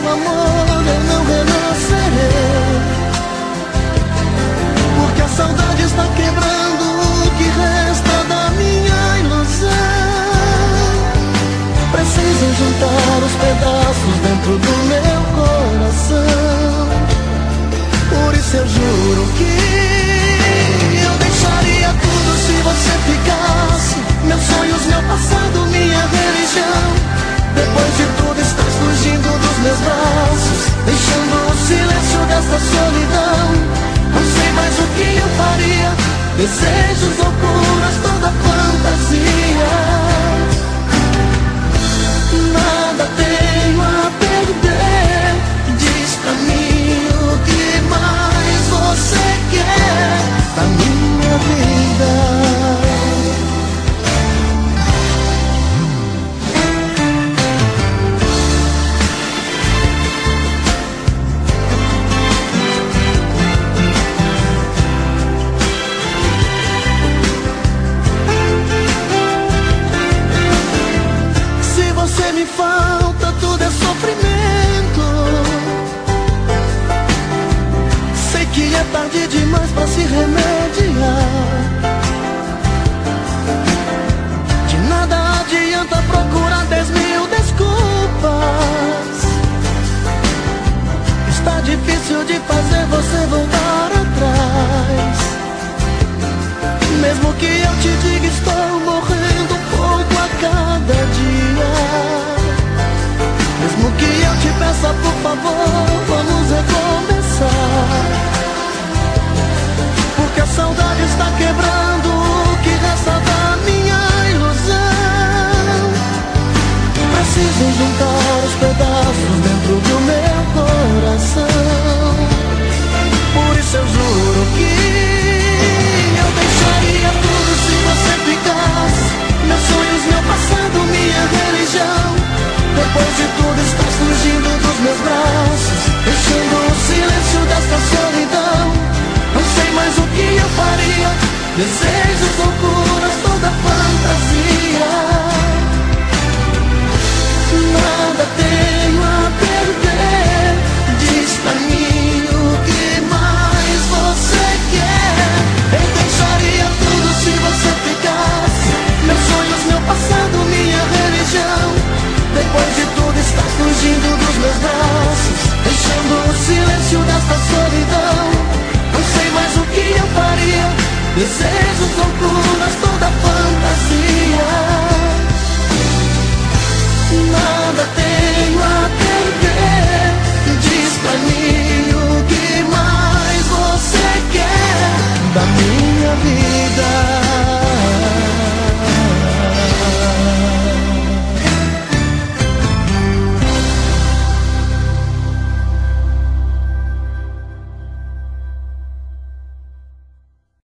amor eu não renascerei, porque a saudade está quebrando o que resta da minha ilusão. Preciso juntar os pedaços dentro do meu coração. Por isso eu juro que eu deixaria tudo se você ficasse. Meus sonhos, meu passado, minha religião. Depois de tudo estás fugindo dos meus braços, deixando o silêncio desta solidão. Não sei mais o que eu faria. Desejos, loucuras, toda fantasia. Nada tenho a perder. Diz pra mim o que mais você quer da minha vida. Me falta, tudo é sofrimento. Sei que é tarde demais pra se remediar. De nada adianta procurar 10.000 desculpas. Está difícil de fazer você voltar atrás. Mesmo que eu te diga, estou morrendo um pouco a cada dia. Mesmo que eu te peça, por favor, vamos recomeçar. Porque a saudade está quebrando o que resta da minha ilusão. Preciso juntar os pedaços dentro do meu coração. Por isso eu juro que eu deixaria tudo se você ficasse. Meus sonhos, meu passado, minha religião. Depois de tudo estás fugindo dos meus braços, deixando o silêncio desta solidão. Não sei mais o que eu faria. Desejos, loucuras, toda fantasia. Nada tenho a perder. Diz pra mim o que mais você quer. Eu deixaria tudo se você ficasse. Meus sonhos, meu passado, minha religião. Depois de tudo estás fugindo dos meus braços, deixando o silêncio desta solidão. Não sei mais o que eu faria. Desejos, loucuras, toda fantasia. Nada tem